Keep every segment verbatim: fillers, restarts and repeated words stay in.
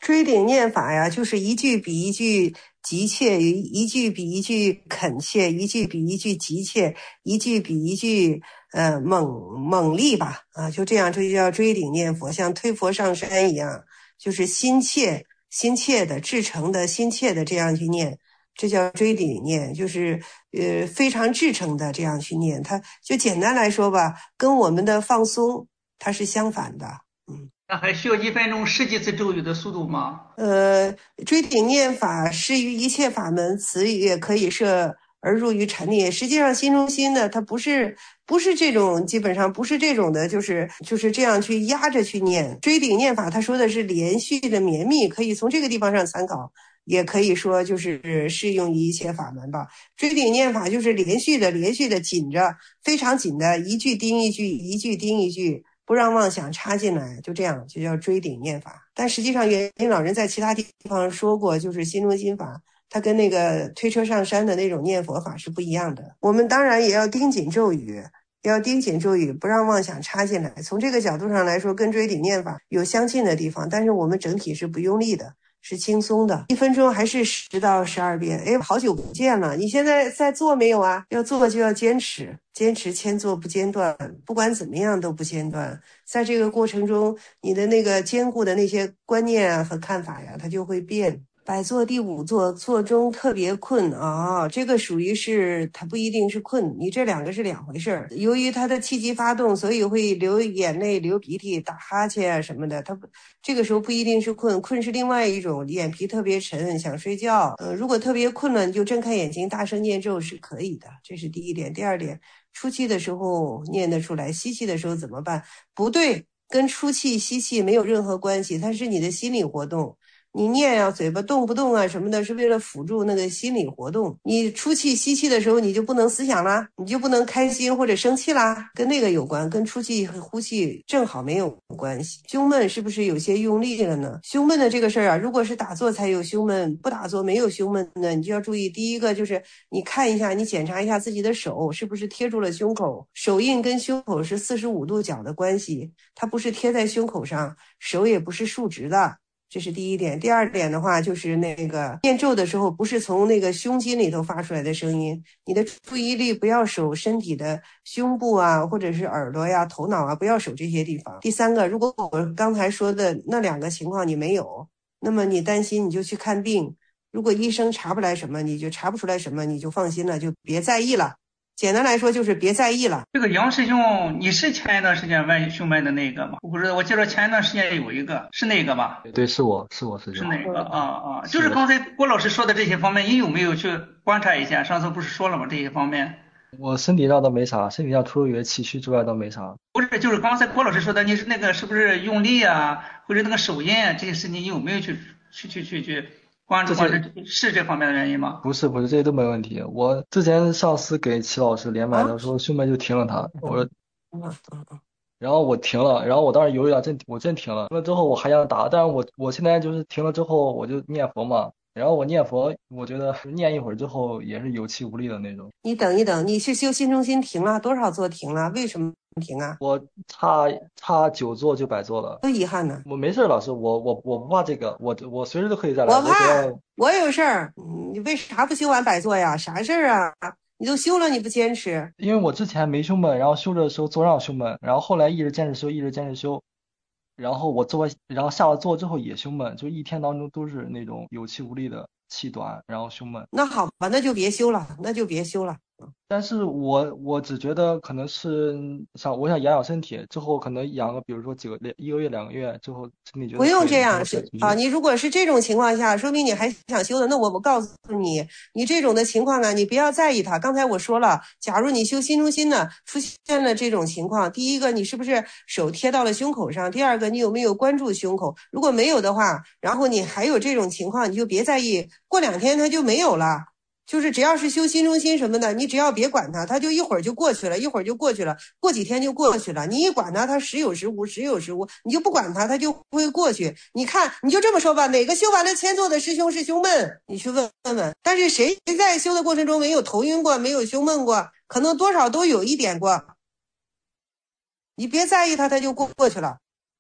追顶念法呀，就是一句比一句急切，一句比一句恳切，一句比一句急切，一句比一句呃猛猛力吧啊，就这样，这就叫追顶念佛，像推佛上山一样，就是心切心切的至诚的心切的这样去念，这叫追顶念，就是呃非常至诚的这样去念。它就简单来说吧，跟我们的放松它是相反的。嗯， 那还需要一分钟十几次咒语的速度吗？ 呃，追顶念法施于一切法门，此也可以摄而入于禅定。实际上，心中心呢，它不是不是这种，基本上不是这种的，就是就是这样去压着去念。追顶念法，他说的是连续的绵密，可以从这个地方上参考。也可以说就是适用于一切法门吧。追顶念法就是连续的、连续的紧着，非常紧的，一句盯一句，一句盯一句，不让妄想插进来，就这样就叫追顶念法。但实际上，圆明老人在其他地方说过，就是心中心法，它跟那个推车上山的那种念佛法是不一样的。我们当然也要盯紧咒语。要盯紧咒语，不让妄想插进来。从这个角度上来说，跟追顶念法有相近的地方，但是我们整体是不用力的，是轻松的。一分钟还是十到十二遍。哎，好久不见了，你现在在做没有啊？要做就要坚持，坚持千做不间断，不管怎么样都不间断。在这个过程中，你的那个坚固的那些观念啊和看法呀，它就会变。百坐第五坐，坐中特别困啊、哦，这个属于是它不一定是困，你这两个是两回事。由于它的气机发动，所以会流眼泪、流鼻涕、打哈欠啊什么的。它这个时候不一定是困，困是另外一种，眼皮特别沉，想睡觉。呃，如果特别困了，你就睁开眼睛，大声念咒是可以的，这是第一点。第二点，出气的时候念得出来，吸气的时候怎么办？不对，跟出气吸气没有任何关系，它是你的心理活动。你念啊，嘴巴动不动啊什么的，是为了辅助那个心理活动。你出气吸气的时候，你就不能思想啦，你就不能开心或者生气啦，跟那个有关，跟出气和呼气正好没有关系。胸闷是不是有些用力了呢？胸闷的这个事儿啊，如果是打坐才有胸闷，不打坐没有胸闷呢，你就要注意，第一个就是你看一下，你检查一下自己的手是不是贴住了胸口，手印跟胸口是四十五度角的关系，它不是贴在胸口上，手也不是竖直的。这是第一点。第二点的话，就是那个念咒的时候，不是从那个胸襟里头发出来的声音，你的注意力不要守身体的胸部啊，或者是耳朵呀、头脑啊，不要守这些地方。第三个，如果我刚才说的那两个情况你没有，那么你担心你就去看病，如果医生查不来什么，你就查不出来什么，你就放心了，就别在意了。简单来说就是别在意了。 这个杨师兄，你是前一段时间问胸闷的那个吗？我不知道，我记得前一段时间有一个，是那个吧？ 对，是我是我是这样。 是哪个啊啊？就是刚才郭老师说的这些方面，你有没有去观察一下？上次不是说了吗？这些方面， 我身体上都没啥，身体上除了有些气虚之外都没啥。 不是，就是刚才郭老师说的，你是那个是不是用力啊，或者那个手印啊，这些事情，你有没有去去去去去关注关注？是这方面的原因吗？ 不是不是，这些都没问题。我之前上司给齐老师连麦的时候，胸闷就停了他，我说，然后我停了，然后我当时犹豫了，真我真停了。停了之后我还想打，但是我我现在就是停了之后我就念佛嘛。然后我念佛，我觉得念一会儿之后也是有气无力的那种。 你等一等，你是修心中心停了多少座停了？为什么停啊？ 我差差九座就百座了， 多遗憾呢！ 我没事，老师，我我我不怕这个，我我随时都可以再来。 我怕， 我, 我有事儿。你为啥不修完百座呀？啥事儿啊？你都修了，你不坚持？ 因为我之前没胸闷，然后修着的时候坐让胸闷，然后后来一直坚持修，一直坚持修。然后我做，然后下了座之后也胸闷，就一天当中都是那种有气无力的，气短，然后胸闷。 那好吧，那就别修了，那就别修了。 但是我我只觉得可能是想我想养养身体，之后可能养个比如说几个一个月两个月之后身体觉得不用这样是啊，你如果是这种情况下，说明你还想修的，那我我告诉你，你这种的情况呢，你不要在意它。刚才我说了，假如你修心中心呢，出现了这种情况，第一个你是不是手贴到了胸口上？第二个你有没有关注胸口？如果没有的话，然后你还有这种情况，你就别在意，过两天它就没有了。就是只要是修心中心什么的，你只要别管它，它就一会儿就过去了，一会儿就过去了，过几天就过去了。你一管它，它时有时无，时有时无，你就不管它，它就会过去。你看，你就这么说吧，哪个修完了千座的师兄是胸闷？你去问问问。但是谁在修的过程中没有头晕过，没有胸闷过？可能多少都有一点过。你别在意它，它就过过去了。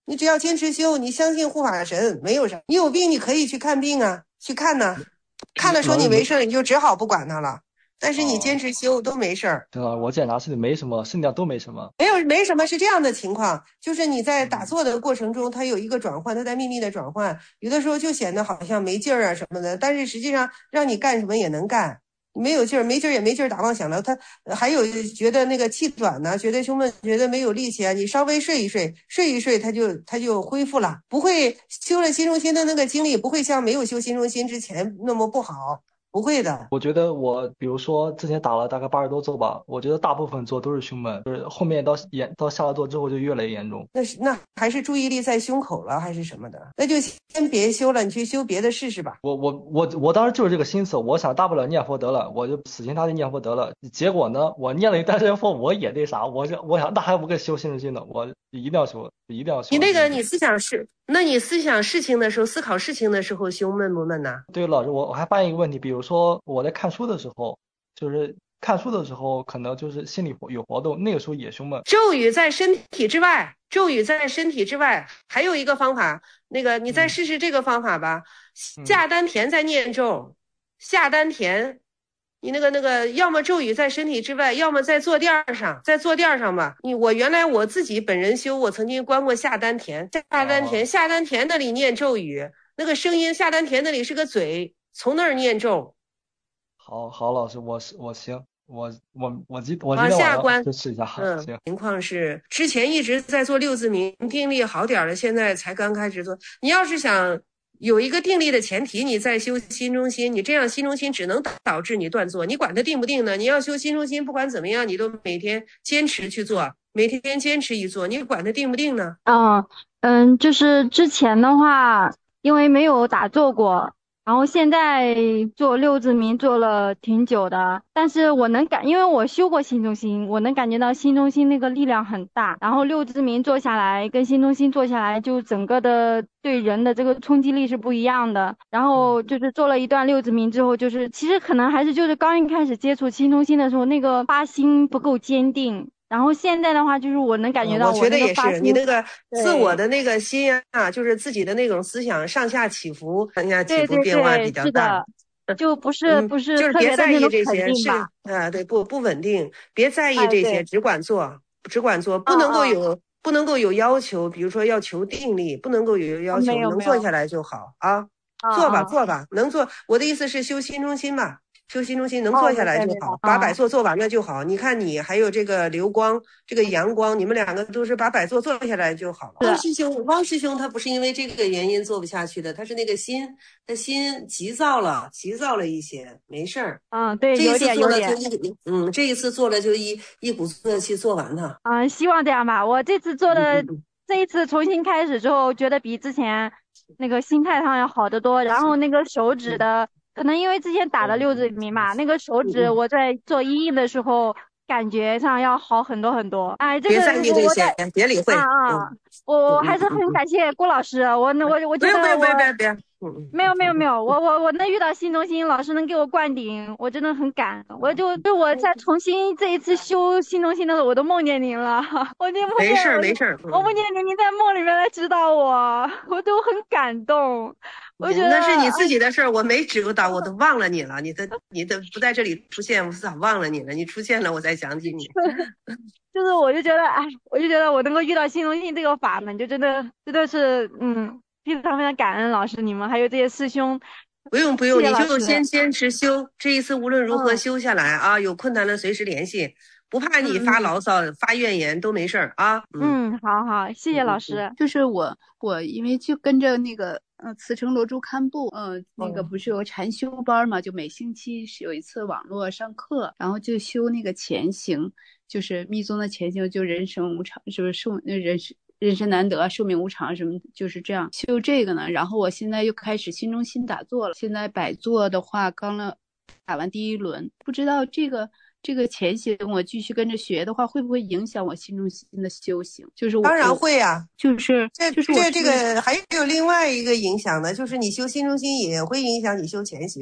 你只要坚持修，你相信护法神，没有啥。你有病你可以去看病啊，去看呢，看了说你没事，你就只好不管它了。但是你坚持修都没事儿。 对啊，我检查身体没什么，身体上都没什么。 没有没什么，是这样的情况，就是你在打坐的过程中，它有一个转换，它在秘密的转换，有的时候就显得好像没劲儿啊什么的，但是实际上让你干什么也能干。没有劲儿，没劲儿也没劲儿打妄想了。他还有觉得那个气短呢，觉得胸闷，觉得没有力气啊。你稍微睡一睡，睡一睡，他就他就恢复了。不会修了心中心的那个精力，不会像没有修心中心之前那么不好。不会的， 我觉得我比如说之前打了大概八十多座吧，我觉得大部分座都是胸闷，就是后面到严到下了座之后就越来越严重。 那是那还是注意力在胸口了还是什么的？那就先别修了，你去修别的试试吧。 我我我我当时就是这个心思，我想大不了念佛得了，我就死心塌地念佛得了。结果呢，我念了一段时间佛，我也那啥，我就我想那还不给修心中心呢，我一定要修，一定要修。 你那个你思想是，那你思想事情的时候，思考事情的时候胸闷不闷呢？ 对，老师，我我还发现一个问题，比如说我在看书的时候，就是看书的时候，可能就是心里有活动，那个时候也胸闷。 咒语在身体之外，咒语在身体之外，还有一个方法，那个你再试试这个方法吧。嗯、下丹田在念咒，下丹田，你那个那个，要么咒语在身体之外，要么在坐垫上，在坐垫上吧。你我原来我自己本人修，我曾经观过下丹田，下丹田，哦、下丹田那里念咒语，那个声音下丹田那里是个嘴，从那儿念咒。 好好，老师，我是我行。我我我今我今天晚上就试一下， 嗯，行。情况是之前一直在做六字明，定力好点了，现在才刚开始做。你要是想有一个定力的前提，你再修心中心，你这样心中心只能导致你断做，你管它定不定呢？你要修心中心，不管怎么样，你都每天坚持去做，每天坚持一做，你管它定不定呢？ 嗯嗯，就是之前的话，因为没有打坐过。然后现在做六字明做了挺久的，但是我能感，因为我修过心中心，我能感觉到心中心那个力量很大。然后六字明做下来跟心中心做下来，就整个的对人的这个冲击力是不一样的。然后就是做了一段六字明之后，就是其实可能还是就是刚一开始接触心中心的时候，那个发心不够坚定。然后现在的话，就是我能感觉到我觉得也是，你那个自我的那个心啊，就是自己的那种思想上下起伏，上下起伏变化比较大。 对对对，就不是不是就是别在意这些，是啊，对，不不稳定，别在意这些，只管做，只管做，不能够有不能够有要求，比如说要求定力，不能够有要求，能做下来就好啊，做吧做吧，能做。我的意思是修心中心吧。修心中心能做下来就好，把百座做完了就好。你看你还有这个流光，这个阳光，你们两个都是把百座做下来就好了。汪师兄，汪师兄他不是因为这个原因做不下去的，他是那个心，他心急躁了，急躁了一些，没事儿。 嗯，对， 这一次做了就一，嗯，这一次做了就一一鼓作气做完了。 嗯，希望这样吧。我这次做的，嗯、这一次重新开始之后，觉得比之前那个心态上要好得多，然后那个手指的。嗯可能因为之前打了六字明嘛，那个手指我在做阴影的时候，感觉上要好很多很多。哎，这个别在意这些，别理会啊啊！我还是很感谢郭老师，我我我觉得我别别别别， 没有没有没有，我我我能遇到心中心老师能给我灌顶，我真的很感。我就就我在重新这一次修心中心的时候，我都梦见您了，我就梦见没事没事， 我梦见您，您在梦里面来指导我，我都很感动。我觉得那是你自己的事儿，我没指导，我都忘了你了。你的你的不在这里出现，我早忘了你了。你出现了，我才想起你。 就是我就觉得，哎，我就觉得我能够遇到心中心这个法门，就真的真的是，嗯，非常非常感恩老师你们，还有这些师兄。 不用不用，你就先坚持修。这一次无论如何修下来、嗯、啊，有困难了随时联系，不怕你发牢骚、嗯、发怨言都没事儿啊。 嗯，嗯好好，谢谢老师。 就是我我因为就跟着那个。呃，慈城罗珠堪布，呃，那个不是有个禅修班嘛？就每星期有一次网络上课，然后就修那个前行，就是密宗的前行，就人生无常，就是寿人生人生难得，寿命无常什么，就是这样修这个呢。然后我现在又开始心中心打坐了，现在百坐的话，刚了打完第一轮，不知道这个。这个前行我继续跟着学的话，会不会影响我心中心的修行？就是我当然会啊， 就是这就是这这个还有另外一个影响呢，就是你修心中心也会影响你修前行。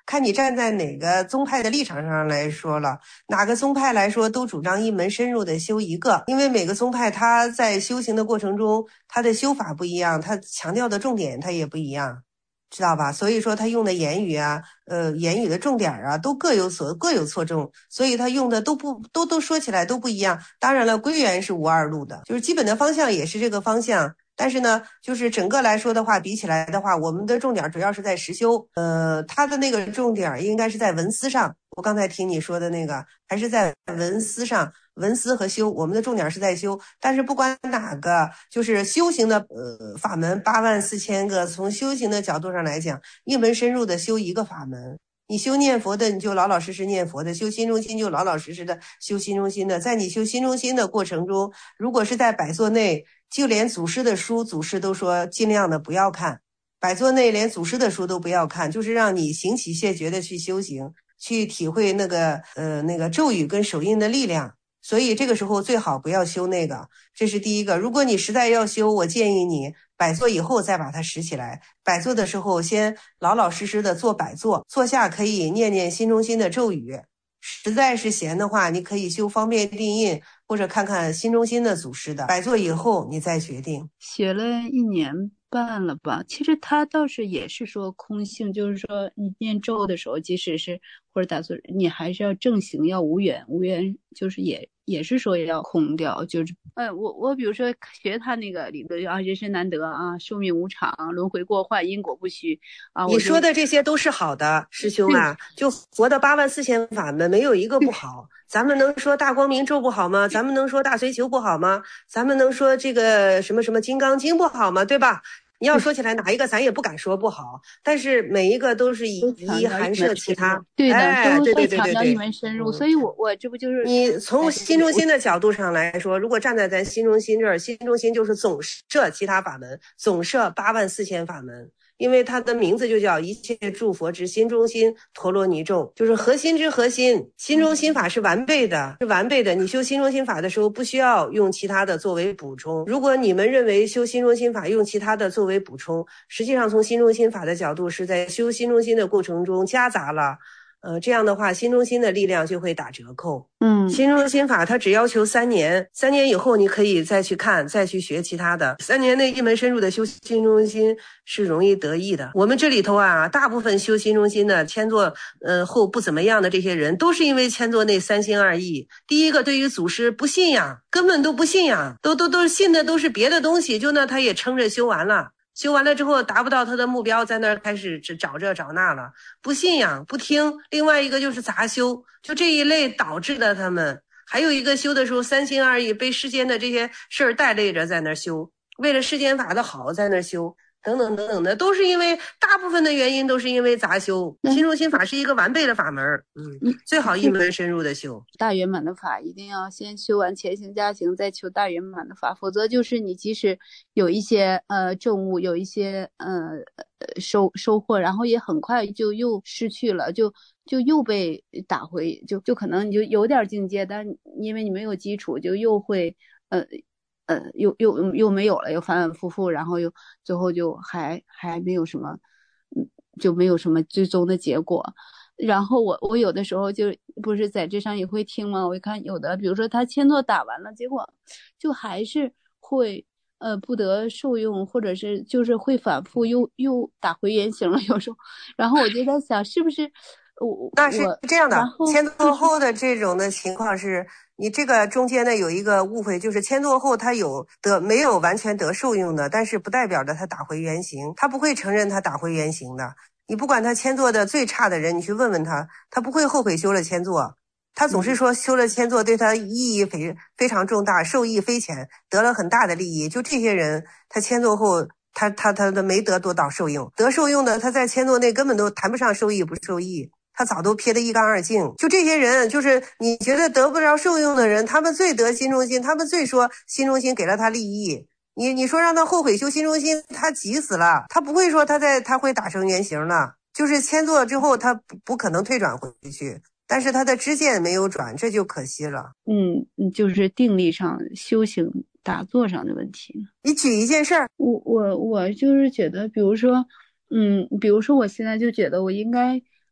看你站在哪个宗派的立场上来说了。哪个宗派来说都主张一门深入的修一个，因为每个宗派它在修行的过程中，它的修法不一样，它强调的重点它也不一样，知道吧？所以说他用的言语啊，呃，言语的重点啊，都各有所各有侧重，所以他用的都不都都说起来都不一样。当然了，归元是无二路的，就是基本的方向也是这个方向。但是呢，就是整个来说的话，比起来的话，我们的重点主要是在实修，呃，他的那个重点应该是在文思上。我刚才听你说的那个，还是在文思上，文思和修，我们的重点是在修。但是不管哪个，就是修行的呃法门八万四千个，从修行的角度上来讲，一门深入的修一个法门。你修念佛的，你就老老实实念佛的；修心中心就老老实实的修心中心的。在你修心中心的过程中，如果是在百座内，就连祖师的书，祖师都说尽量的不要看。百座内连祖师的书都不要看，就是让你行起谢绝的去修行，去体会那个呃那个咒语跟手印的力量。所以这个时候最好不要修那个，这是第一个。如果你实在要修，我建议你百座以后再把它拾起来。百座的时候先老老实实的做百座，坐下可以念念心中心的咒语。实在是闲的话，你可以修方便定印，或者看看心中心的祖师的。百座以后你再决定。 学了一年半了吧，其实他倒是也是说空性，就是说你念咒的时候，即使是或者打坐，你还是要正行，要无缘，无缘就是也也是说要空掉，就是呃，我我比如说学他那个理论啊，人生难得啊，寿命无常，轮回过患，因果不虚啊。 你说的这些都是好的，师兄啊，就佛的八万四千法门没有一个不好。咱们能说大光明咒不好吗？咱们能说大随求不好吗？咱们能说这个什么什么金刚经不好吗？对吧？你要说起来哪一个咱也不敢说不好，但是每一个都是以一含摄其他。 对的， 哎，对对对对对， 一门深入。所以我我这不就是你从心中心的角度上来说，如果站在咱心中心这儿，心中心就是总摄其他法门，总摄八万四千法门。因为它的名字就叫一切诸佛之心中心陀罗尼咒，就是核心之核心。心中心法是完备的，是完备的。你修心中心法的时候，不需要用其他的作为补充。如果你们认为修心中心法用其他的作为补充，实际上从心中心法的角度是在修心中心的过程中夹杂了。呃，这样的话，心中心的力量就会打折扣。 嗯， 心中心法它只要求三年，三年以后你可以再去看，再去学其他的。三年内一门深入的修心中心是容易得意的。我们这里头啊，大部分修心中心的迁作呃后不怎么样的这些人，都是因为迁作那三心二意。第一个，对于祖师不信仰，根本都不信仰，都都都信的都是别的东西，就那他也撑着修完了。修完了之后达不到他的目标，在那儿开始找这找那了，不信仰不听。另外一个就是杂修，就这一类导致的他们。还有一个修的时候三心二意，被世间的这些事儿带累着在那儿修，为了世间法的好在那儿修，等等等等的，都是因为大部分的原因都是因为杂修。心中心法是一个完备的法门，嗯，最好一门深入的修。 大圆满的法一定要先修完前行加行，再求大圆满的法，否则就是你即使有一些呃证悟，有一些呃收收获，然后也很快就又失去了，就就又被打回，就就可能你就有点境界，但因为你没有基础，就又会呃。呃，又又又没有了，又反反复复，然后又最后就还还没有什么，嗯，就没有什么最终的结果。然后我我有的时候就不是在这上也会听吗？我一看有的，比如说他签作打完了，结果就还是会呃不得受用，或者是就是会反复又又打回原形了，有时候。然后我就在想，是不是我那是这样的，签作后的这种的情况是。你这个中间呢有一个误会，就是签作后他有得没有完全得受用的，但是不代表着他打回原形，他不会承认他打回原形的。你不管他签作的最差的人，你去问问他，他不会后悔修了签作，他总是说修了签作对他意义非非常重大，受益匪浅，得了很大的利益。就这些人，他签作后他他他的没得多少受用，得受用的他在签作内根本都谈不上受益不受益。他早都撇得一干二净。就这些人，就是你觉得得不着受用的人，他们最得心中心，他们最说心中心给了他利益。你你说让他后悔修心中心，他急死了，他不会说他在他会打成原形了。就是签作之后，他不不可能退转回去，但是他的知见没有转，这就可惜了。 嗯，就是定力上、修行打坐上的问题。 你举一件事儿， 我我我就是觉得，比如说，嗯，比如说我现在就觉得我应该。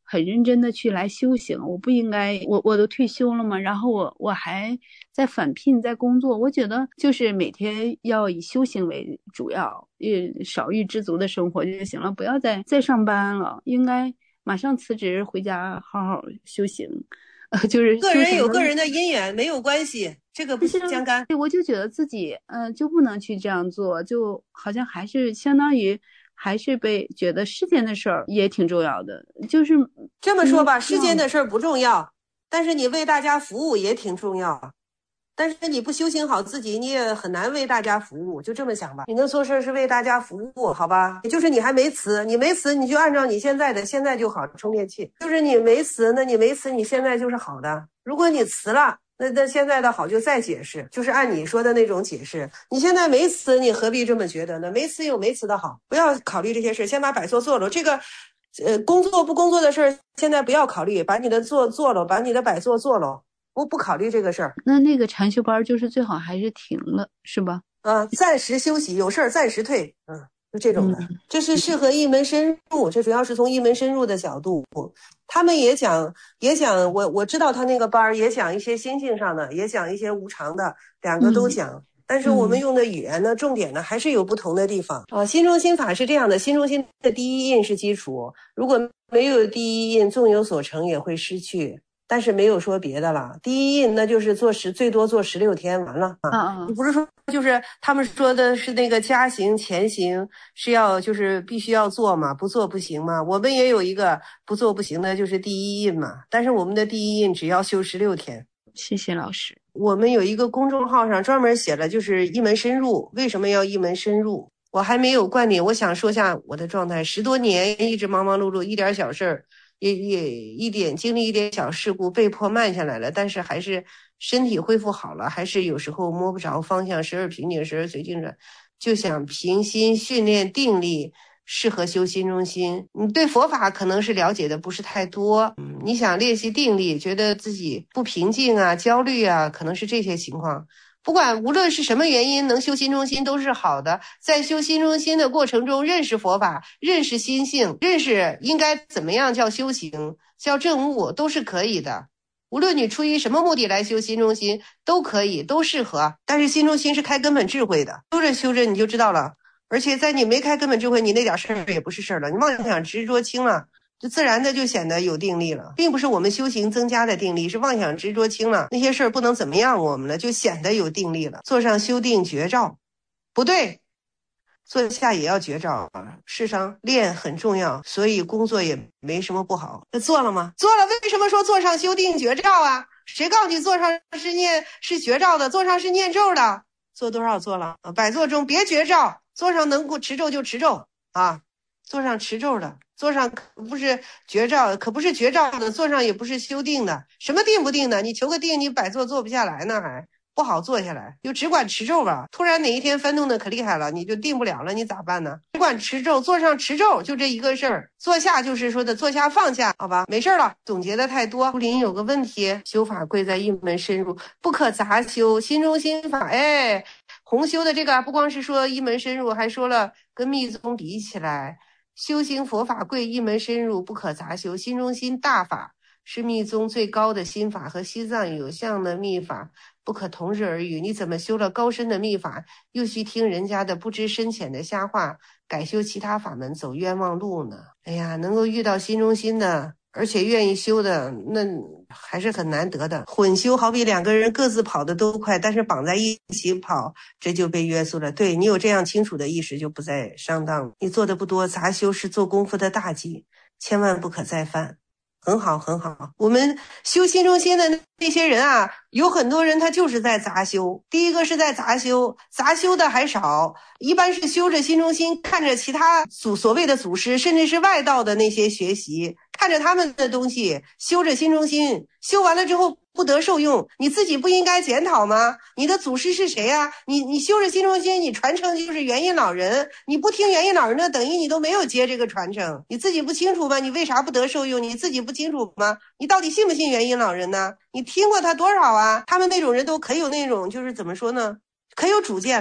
很认真的去来修行，我不应该，我我都退休了嘛，然后我我还在返聘在工作，我觉得就是每天要以修行为主要，呃，少欲知足的生活就行了，不要再再上班了，应该马上辞职回家好好修行。呃，就是个人有个人的因缘，没有关系，这个不相干。 我就觉得自己，嗯、呃，就不能去这样做，就好像还是相当于还是被觉得世间的事儿也挺重要的，就是这么说吧，世间的事儿不重要，但是你为大家服务也挺重要。但是你不修行好自己，你也很难为大家服务，就这么想吧。你能做事是为大家服务，好吧？也就是你还没辞，你没辞，你就按照你现在的，现在就好充电器。就是你没辞，那你没辞，你现在就是好的。如果你辞了，那那现在的好就再解释，就是按你说的那种解释。你现在没辞，你何必这么觉得呢？没辞有没辞的好，不要考虑这些事，先把摆做做了。这个，呃，工作不工作的事现在不要考虑，把你的做做了，把你的摆做做了。不不考虑这个事儿， 那那个禅修班就是最好还是停了，是吧？ 啊，暂时休息，有事儿暂时退，嗯，就这种的。嗯、这是适合一门深入，这主要是从一门深入的角度，他们也讲也讲，我我知道他那个班也讲一些心性上的，也讲一些无常的，两个都讲。嗯、但是我们用的语言呢，重点呢还是有不同的地方啊。心中心法是这样的，心中心的第一印是基础，如果没有第一印，纵有所成也会失去。但是没有说别的了，第一印那就是做十最多做十六天完了啊！你不是说就是他们说的是那个加行前行是要就是必须要做嘛，不做不行嘛。我们也有一个不做不行的，就是第一印嘛。但是我们的第一印只要修十六天。 谢谢老师。 我们有一个公众号上专门写了，就是一门深入。为什么要一门深入？我还没有灌顶，我想说下我的状态。十多年一直忙忙碌碌，一点小事儿。也也一点经历一点小事故，被迫慢下来了，但是还是身体恢复好了，还是有时候摸不着方向，时而平静，时而随境转，就想平心训练定力，适合修心中心。你对佛法可能是了解的不是太多，嗯，你想练习定力，觉得自己不平静啊、焦虑啊，可能是这些情况。不管无论是什么原因能修心中心都是好的，在修心中心的过程中认识佛法，认识心性，认识应该怎么样叫修行，叫证悟，都是可以的。无论你出于什么目的来修心中心都可以，都适合。但是心中心是开根本智慧的，修着修着你就知道了。而且在你没开根本智慧，你那点事儿也不是事儿了，你妄想执着轻了，就自然的就显得有定力了，并不是我们修行增加的定力，是妄想执着轻了，那些事儿不能怎么样我们了，就显得有定力了。坐上修定绝照，不对，坐下也要绝照啊。世上练很重要，所以工作也没什么不好。那做了吗？做了，为什么说坐上修定绝照啊？谁告诉你坐上是念是绝照的？坐上是念咒的。做多少做了啊？百坐中别绝照，坐上能够持咒就持咒啊，坐上持咒的。坐上可不是绝照，可不是绝照的，坐上也不是修定的，什么定不定的？你求个定，你摆坐坐不下来呢，还不好坐下来，就只管持咒吧。突然哪一天翻动的可厉害了，你就定不了了，你咋办呢？只管持咒，坐上持咒，就这一个事儿。坐下就是说的坐下放下，好吧，没事了。总结的太多。树林有个问题，修法贵在一门深入，不可杂修。心中心法，哎，弘修的这个不光是说一门深入，还说了跟密宗比起来。修行佛法贵一门深入，不可杂修。心中心大法是密宗最高的心法，和西藏有相的密法不可同日而语。你怎么修了高深的密法，又去听人家的不知深浅的瞎话，改修其他法门，走冤枉路呢？哎呀，能够遇到心中心的，而且愿意修的，那还是很难得的。混修好比两个人各自跑得都快，但是绑在一起跑，这就被约束了。对，你有这样清楚的意识，就不再上当了。你做的不多，杂修是做功夫的大忌，千万不可再犯。很好很好，我们修心中心的那些人啊，有很多人他就是在杂修。第一个是在杂修，杂修的还少，一般是修着心中心，看着其他祖所谓的祖师，甚至是外道的那些学习，看着他们的东西，修着心中心，修完了之后不得受用，你自己不应该检讨吗？你的祖师是谁呀、啊？你你修着心中心，你传承就是元印老人，你不听元印老人的，等于你都没有接这个传承，你自己不清楚吗？你为啥不得受用？你自己不清楚吗？你到底信不信元印老人呢？你听过他多少啊？他们那种人都可有那种就是怎么说呢？可有主见了。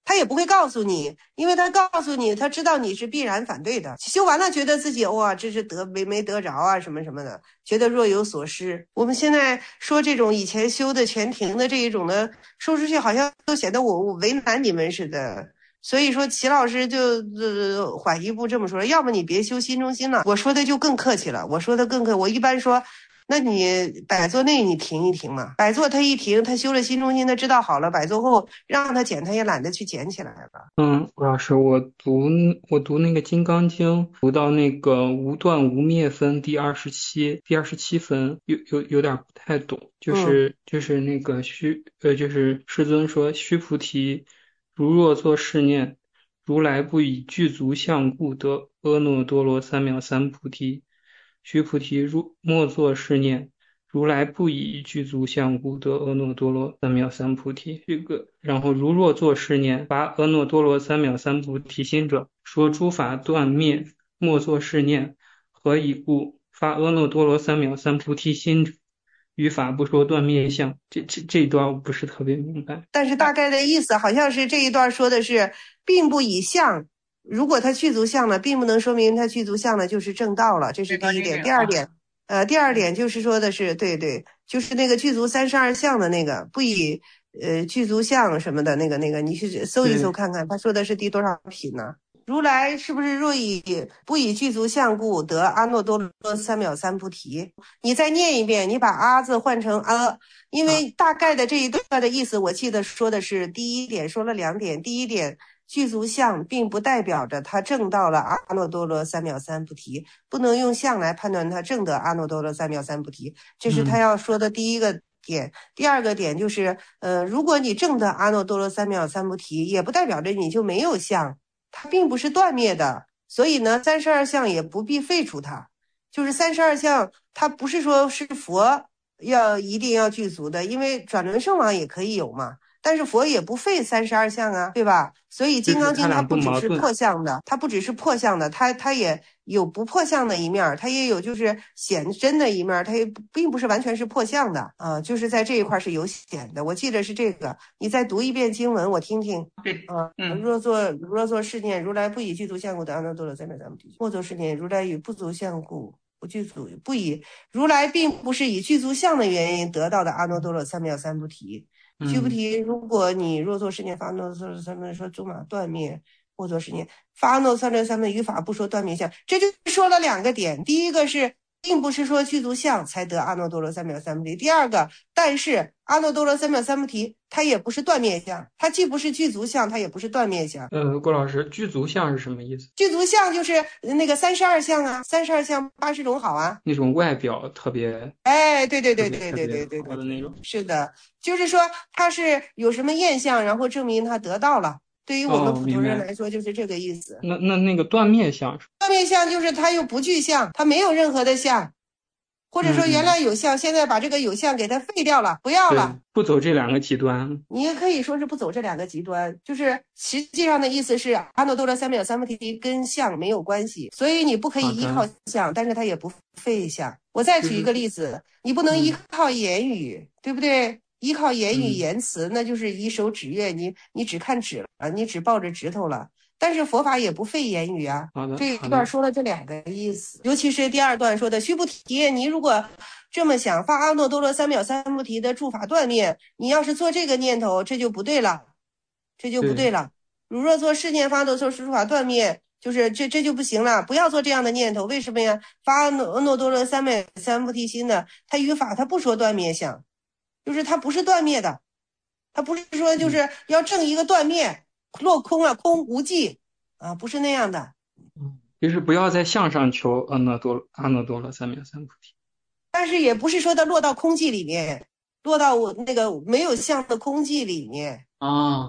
他也不会告诉你，因为他告诉你，他知道你是必然反对的。修完了觉得自己哇，这是得没没得着啊，什么什么的，觉得若有所失。我们现在说这种以前修的全停的这一种的，说出去好像都显得我我为难你们似的。所以说齐老师就呃缓一步这么说，要么你别修新中心了。我说的就更客气了，我说的更客，我一般说。那你百座内你停一停嘛，百座他一停，他修了新中心，他知道好了，百座后让他捡，他也懒得去捡起来了。 嗯，郭老师，我读我读那个《金刚经》，读到那个无断无灭分第二十七第二十七分，有有有点不太懂，就是、嗯、就是那个须呃，就是世尊说，须菩提，如若作是念，如来不以具足相故得阿耨多罗三藐三菩提。须菩提，如莫作是念，如来不以具足相故得阿耨多罗三藐三菩提。这个，然后如若作是念，发阿耨多罗三藐三菩提心者，说诸法断灭，莫作是念，何以故？发阿耨多罗三藐三菩提心者，于法不说断灭相。这这这一段我不是特别明白， 但是大概的意思好像是这一段说的是，并不以相。如果他具足相了，并不能说明他具足相了就是正道了，这是第一点。第二点，呃，第二点就是说的是，对对，就是那个具足三十二相的那个，不以呃具足相什么的那个那个，你去搜一搜看看，他说的是第多少品呢？如来是不是若以不以具足相故得阿耨多罗三藐三菩提？你再念一遍，你把阿字换成阿，因为大概的这一段的意思，我记得说的是第一点，说了两点，第一点。具足相并不代表着他证到了阿耨多罗三藐三菩提，不能用相来判断他证得阿耨多罗三藐三菩提，这是他要说的第一个点。嗯、第二个点就是，呃，如果你证得阿耨多罗三藐三菩提，也不代表着你就没有相，它并不是断灭的，所以呢，三十二相也不必废除它。就是三十二相，它不是说是佛要一定要具足的，因为转轮圣王也可以有嘛。但是佛也不废三十二相啊，对吧？所以《金刚经》它不只是破相的，它不只是破相的，它它也有不破相的一面，它也有就是显真的一面，它也并不是完全是破相的啊，就是在这一块是有显的。我记得是这个，你再读一遍经文，我听听。 对， 啊，嗯，若作若作是念，如来不以具足相故得阿耨多罗三藐三菩提；莫作是念，如来以不足相故。不具足，不以如来并不是以具足相的原因得到的阿耨多罗三藐三菩提。须菩提，如果你若作是念，发阿耨多罗三藐说诸法断灭，莫作是念，发阿耨三藐三于法不说断灭相。这就说了两个点，第一个是并不是说具足相才得阿耨多罗三藐三菩提，第二个，但是阿耨多罗三藐三菩提它也不是断灭相，它既不是具足相，它也不是断灭相。 呃，郭老师，具足相是什么意思？ 具足相就是那个三十二相啊，三十二相八十种好啊， 那种外表特别， 哎，对对对对对对对对的那种， 是的，就是说它是有什么现象，然后证明他得到了。对于我们普通人来说，就是这个意思。 哦、那那那个断灭相， 断灭相就是它又不具相，它没有任何的相。或者说原来有相、嗯、现在把这个有相给它废掉了，不要了， 不走这两个极端。 你也可以说是不走这两个极端，就是实际上的意思是阿耨多罗三藐三菩提跟相没有关系，所以你不可以依靠相，但是它也不废相。我再举一个例子，你不能依靠言语、嗯、对不对？依靠言语言辞、嗯、那就是以手指月，你你只看指了，你只抱着指头了。但是佛法也不废言语啊，这一段说了这两个意思，尤其是第二段说的须菩提，你如果这么想，发阿耨多罗三藐三菩提的诸法断灭，你要是做这个念头，这就不对了，这就不对了。如若做是念发的时候诸法断灭，就是这这就不行了，不要做这样的念头。为什么呀？发阿耨多罗三藐三菩提心呢，它于法它不说断灭相，就是它不是断灭的，它不是说就是要证一个断灭。落空了，空无际啊，不是那样的。 就是不要在相上求阿耨多罗阿耨多罗三藐三菩提， 但是也不是说它落到空寂里面，落到我那个没有相的空寂里面啊。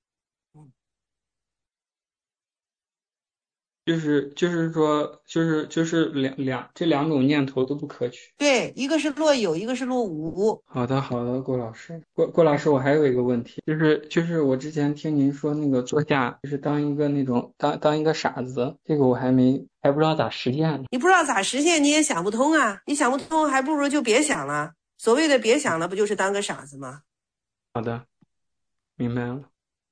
就是就是说就是就是两两这两种念头都不可取。 对，一个是落有，一个是落无。 好的好的，郭老师，郭郭老师，我还有一个问题，就是就是我之前听您说那个坐下就是当一个那种当当一个傻子，这个我还没还不知道咋实现呢。 你不知道咋实现，你也想不通啊！你想不通，还不如就别想了。所谓的别想了，不就是当个傻子吗？ 好的，明白了。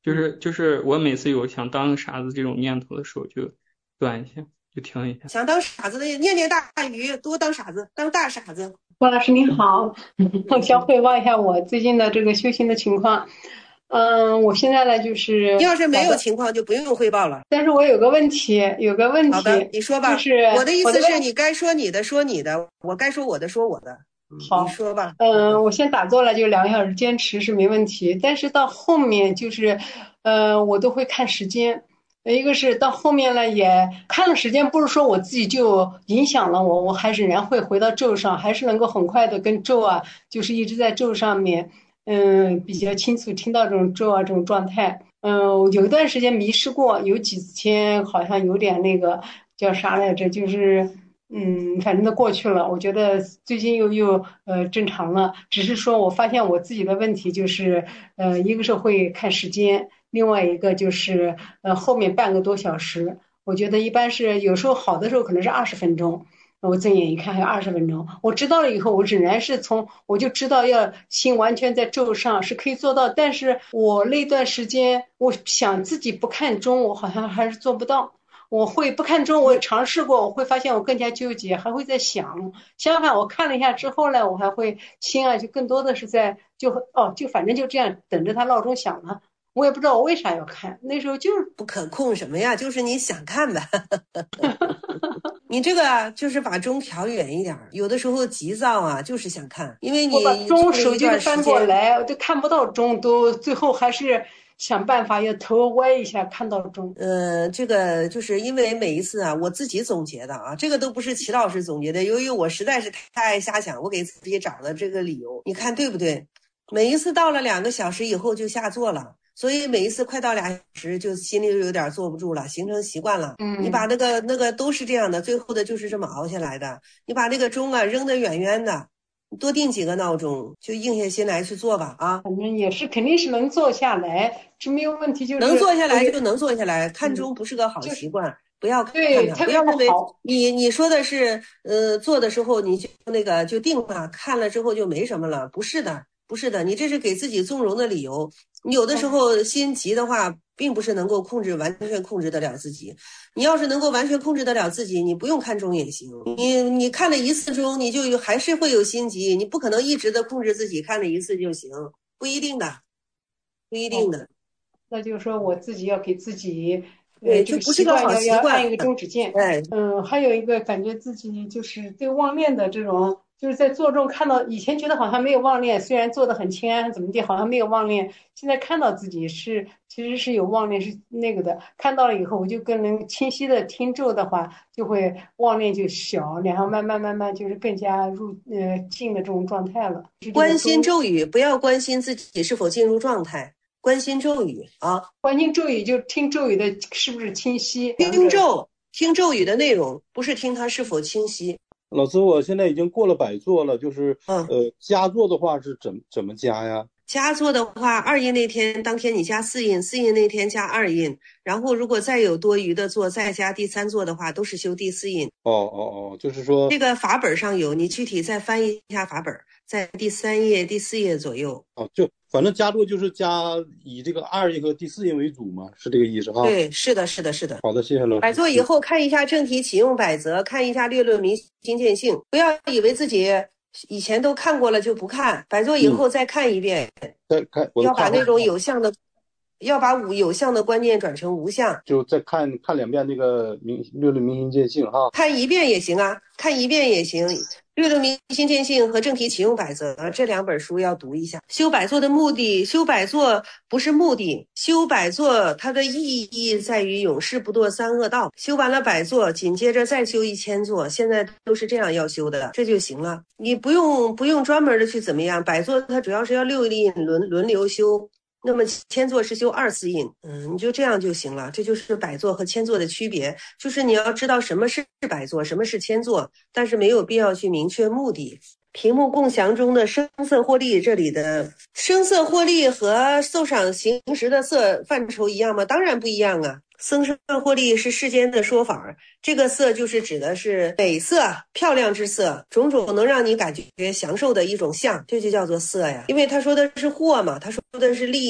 就是就是我每次有想当傻子这种念头的时候，就断一下，就停一下。 想当傻子的念念大鱼，多当傻子，当大傻子。 郭老师您好，我想汇报一下我最近的这个修行的情况。嗯，我现在呢就是你要是没有情况就不用汇报了。 但是我有个问题，有个问题。 好的，你说吧。 就是我的意思是你该说你的说你的，我该说我的说我的。 好， 你说吧。 嗯，我先打坐了，就两个小时坚持是没问题。但是到后面就是，呃，我都会看时间。一个是到后面呢，也看了时间，不是说我自己就影响了我，我还是仍然会回到咒上，还是能够很快的跟咒啊，就是一直在咒上面，嗯，比较清楚听到这种咒啊这种状态。嗯，有一段时间迷失过，有几天好像有点那个叫啥来着，就是。嗯，反正都过去了。我觉得最近又又呃正常了，只是说我发现我自己的问题就是，呃，一个是会看时间，另外一个就是呃后面半个多小时，我觉得一般是有时候好的时候可能是二十分钟，我睁眼一看还有二十分钟。我知道了以后，我仍然是从我就知道要心完全在咒上是可以做到，但是我那段时间我想自己不看钟，我好像还是做不到。我会不看钟，我也尝试过，我会发现我更加纠结，还会在想。相反，我看了一下之后呢，我还会心啊，就更多的是在就哦，就反正就这样等着他闹钟响了。我也不知道我为啥要看，那时候就是不可控什么呀，就是你想看呗。你这个就是把钟调远一点，有的时候急躁啊，就是想看，因为你我把钟手机翻过来，我都看不到钟，都最后还是。想办法要头歪一下看到钟。 呃，这个就是因为每一次啊，我自己总结的啊，这个都不是齐老师总结的。由于我实在是太爱瞎想，我给自己找的这个理由，你看对不对？每一次到了两个小时以后就下座了，所以每一次快到俩小时就心里就有点坐不住了，形成习惯了。 嗯， 你把那个那个都是这样的，最后的就是这么熬下来的。你把那个钟啊扔得远远的。多定几个闹钟，就硬下心来去做吧啊！ 反正也是，肯定是能做下来，这没有问题。就是能做下来就能做下来，看钟不是个好习惯，嗯、不要看它，不要认为你你说的是呃做的时候你就那个就定了，看了之后就没什么了，不是的，不是的，你这是给自己纵容的理由。你有的时候心急的话，并不是能够控制完全控制得了自己。你要是能够完全控制得了自己，你不用看钟也行。你你看了一次钟，你就有还是会有心急，你不可能一直的控制自己，看了一次就行，不一定的，不一定的。哦、 那就是说我自己要给自己， 对， 呃， 这不是个好习惯， 要按一个钟指键。 哎， 嗯，还有一个感觉自己就是对妄念的这种。就是在做中看到，以前觉得好像没有妄念，虽然做得很清安怎么地，好像没有妄念。现在看到自己是其实是有妄念，是那个的。看到了以后，我就更能清晰的听咒的话，就会妄念就小，然后慢慢慢慢就是更加入呃静的这种状态了。 关心咒语，不要关心自己是否进入状态，关心咒语啊， 关心咒语就听咒语的是不是清晰？ 听咒，听咒语的内容，不是听它是否清晰。 老师，我现在已经过了百座了，就是嗯呃，加座的话是怎怎么加呀？ 加座的话，二印那天当天你加四印，四印那天加二印，然后如果再有多余的座再加第三座的话，都是修第四印。 哦哦哦，就是说这个法本上有，你具体再翻译一下法本，在第三页、第四页左右。 哦，就反正加座就是加以这个二印和第四印为主嘛，是这个意思哈？ 对，是的，是的，是的。 好的，谢谢老师。 百座以后看一下正题启用百则，看一下略论明心见性，不要以为自己以前都看过了就不看，百座以后再看一遍， 嗯、再看， 要把那种有相的，要把无有相的观念转成无相， 就再看看两遍那个明略论明心见性哈。 看一遍也行啊，看一遍也行。略论明心见性和正题启用百则这两本书要读一下。修百座的目的，修百座不是目的，修百座它的意义在于永世不堕三恶道。修完了百座，紧接着再修一千座，现在都是这样要修的，这就行了。你不用不用专门的去怎么样，百座它主要是要六印轮轮流修。那么千座是修二四印，嗯，你就这样就行了。这就是百座和千座的区别，就是你要知道什么是百座，什么是千座，但是没有必要去明确目的。屏幕共享中的声色获利，这里的声色获利和受赏行识的色范畴一样吗？当然不一样啊。声色获利是世间的说法，这个色就是指的是美色、漂亮之色，种种能让你感觉享受的一种相，这就叫做色呀。因为他说的是货嘛，他说的是利嘛，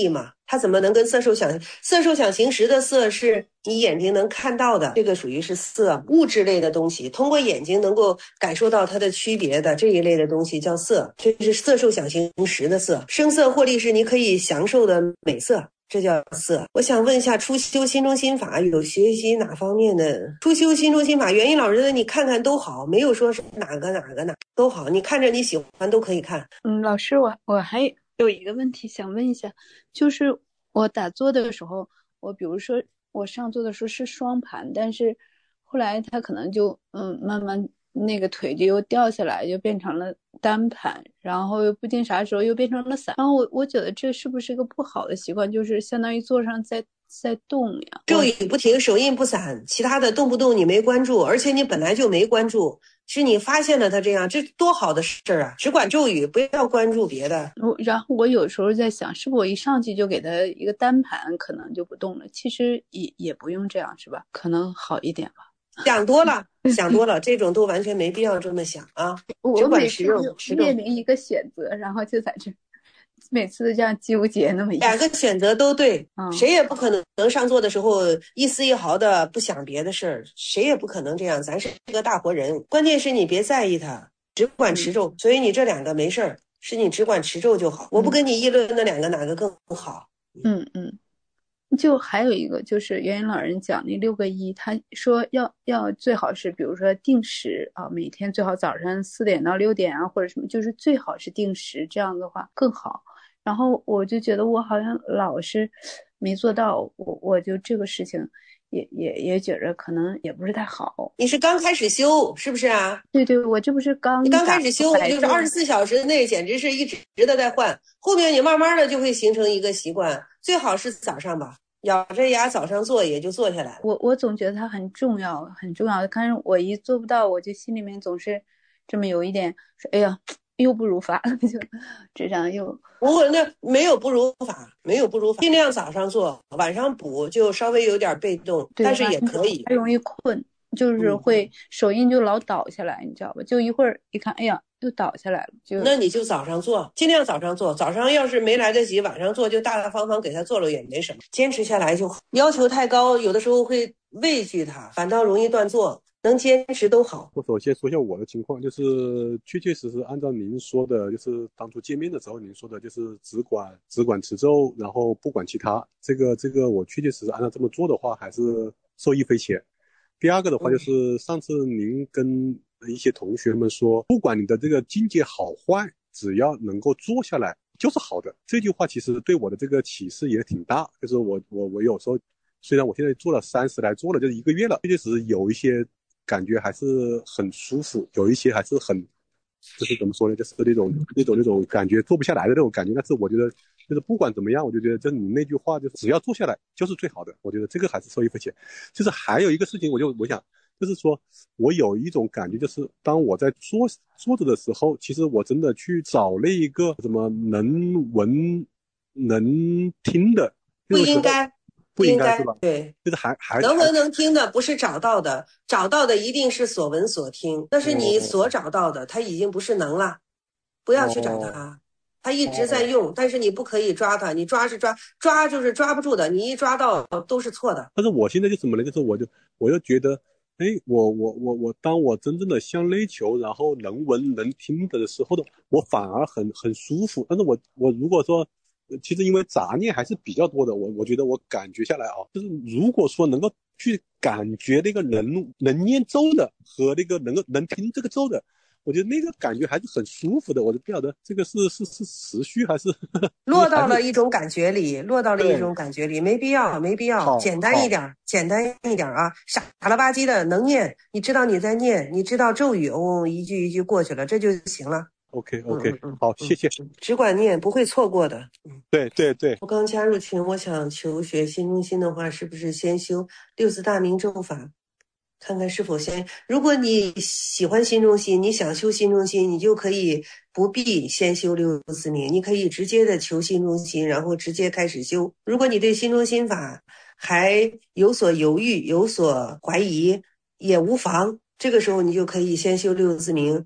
它怎么能跟色受想色受想行识的色是你眼睛能看到的，这个属于是色，物质类的东西，通过眼睛能够感受到它的区别的这一类的东西叫色，这是色受想行识的色。声色获利是你可以享受的美色，这叫色。我想问一下，初修心中心法有学习哪方面的？初修心中心法，元音老师的你看看都好，没有说是哪个哪个哪都好，你看着你喜欢都可以看。 嗯，老师，我我还有一个问题想问一下，就是我打坐的时候，我比如说我上座的时候是双盘，但是后来它可能就嗯慢慢那个腿就又掉下来，就变成了单盘，然后又不定啥时候又变成了散。然后我我觉得这是不是一个不好的习惯，就是相当于坐上在在动呀， 咒语不停，手印不散，其他的动不动你没关注，而且你本来就没关注，是你发现了他这样，这多好的事儿啊！只管咒语，不要关注别的。 我然后我有时候在想，是不是我一上去就给他一个单盘，可能就不动了？其实也也不用这样，是吧？可能好一点吧。 想多了，想多了，这种都完全没必要这么想啊！ 我每次就面临一个选择，然后就在这每次都这样纠结那么一两个选择都对、 嗯、 谁也不可能上座的时候一丝一毫的不想别的事儿，谁也不可能这样，咱是个大活人，关键是你别在意它，只管持咒、嗯、所以你这两个没事儿，是你只管持咒就好、嗯、我不跟你议论那两个哪个更好。 嗯嗯，就还有一个就是元音老人讲那六个一，他说要要最好是比如说定时啊，每天最好早上四点到六点啊，或者什么，就是最好是定时，这样的话更好。然后我就觉得我好像老是没做到，我我就这个事情也也也觉着可能也不是太好。 你是刚开始修是不是啊？ 对对，我这不是刚你刚开始修，你就是二十四小时内简直是一直的在换，后面你慢慢的就会形成一个习惯，最好是早上吧，咬着牙早上做也就做下来了。 我我总觉得它很重要很重要，但是我一做不到，我就心里面总是这么有一点说，哎呀又不如法，就这样又我那没有不如法，没有不如法，尽量早上做，晚上补就稍微有点被动，但是也可以。 还容易困，就是会手印就老倒下来，你知道吧？就一会儿一看，哎呀，又倒下来了。就那你就早上做，尽量早上做。早上要是没来得及，晚上做就大大方方给他做了也没什么。坚持下来就好，要求太高，有的时候会畏惧他，反倒容易断做。能坚持都好。 我首先说一下我的情况，就是确确实实按照您说的，就是当初见面的时候您说的，就是只管只管持咒，然后不管其他。这个这个我确确实实按照这么做的话，还是受益匪浅。第二个的话，就是上次您跟一些同学们说，不管你的这个境界好坏，只要能够坐下来就是好的。这句话其实对我的这个启示也挺大，就是我我我有时候虽然我现在做了三十来做了，就是一个月了，确确实实有一些感觉还是很舒服，有一些还是很，就是怎么说呢，就是那种那种那种感觉做不下来的那种感觉。但是我觉得，就是不管怎么样，我就觉得就是你那句话，就是只要做下来就是最好的。我觉得这个还是受益匪浅。就是还有一个事情，我就我想，就是说我有一种感觉，就是当我在坐坐着的时候，其实我真的去找了一个什么能闻能听的， 不应该。 不应该是吧？ 对， 就是还还能闻能听的不是找到的，找到的一定是所闻所听，那是你所找到的，它已经不是能了，不要去找它，它一直在用，但是你不可以抓它，你抓是抓，抓就是抓不住的，你一抓到都是错的。 但是我现在就怎么呢？就是我就我就觉得，哎，我我我我当我真正的向内求，然后能闻能听的时候的，我反而很很舒服。但是我我如果说。其实因为杂念还是比较多的，我我觉得我感觉下来啊，就是如果说能够去感觉那个能能念咒的和那个能够能听这个咒的，我觉得那个感觉还是很舒服的。我就不晓得这个是是是持续还是落到了一种感觉里，落到了一种感觉里，没必要，没必要，简单一点，简单一点啊，傻了吧唧的能念，你知道你在念，你知道咒语，哦，一句一句过去了，这就行了。 OK OK，嗯嗯好，谢谢。 只管念，不会错过的。 嗯，对对对。 我刚加入群，我想求学心中心的话，是不是先修六字大明咒法？看看是否先。如果你喜欢心中心，你想修心中心，你就可以不必先修六字明，你可以直接的求心中心，然后直接开始修。如果你对心中心法还有所犹豫、有所怀疑，也无妨。这个时候你就可以先修六字明。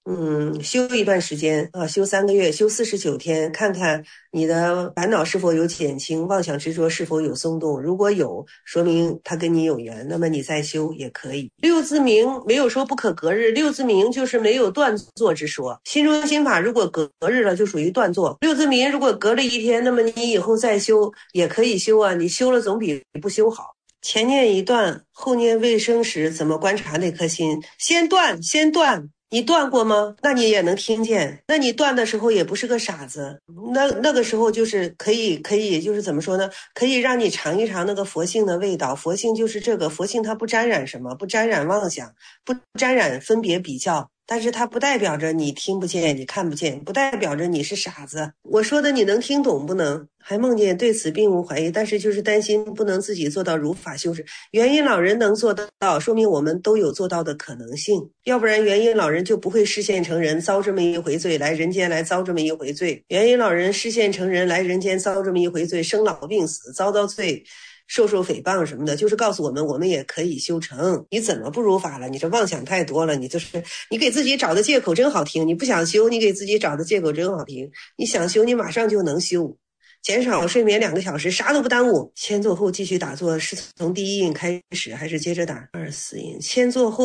嗯，修一段时间啊，修三个月，修四十九天，看看你的烦恼是否有减轻，妄想执着是否有松动。如果有，说明他跟你有缘，那么你再修也可以。六字明没有说不可隔日，六字明就是没有断作之说。心中心法如果隔日了，就属于断作。六字明如果隔了一天，那么你以后再修也可以修啊，你修了总比不修好。前念一断，后念未生时，怎么观察那颗心？先断，先断。你断过吗？那你也能听见。那你断的时候也不是个傻子，那那个时候就是可以可以就是怎么说呢？可以让你尝一尝那个佛性的味道。佛性就是这个，佛性它不沾染什么，不沾染妄想，不沾染分别比较。但是它不代表着你听不见，你看不见，不代表着你是傻子。我说的你能听懂不能？还梦见对此并无怀疑，但是就是担心不能自己做到如法修持。元音老人能做到，说明我们都有做到的可能性，要不然元音老人就不会视现成人，遭这么一回罪，来人间来遭这么一回罪。元音老人视现成人，来人间遭这么一回罪，生老病死，遭到罪，受受诽谤什么的，就是告诉我们我们也可以修成。你怎么不如法了？你这妄想太多了，你就是你给自己找的借口真好听。你不想修，你给自己找的借口真好听。你想修，你马上就能修。减少睡眠两个小时，啥都不耽误。先做后继续打坐，是从第一印开始还是接着打二四印？先做后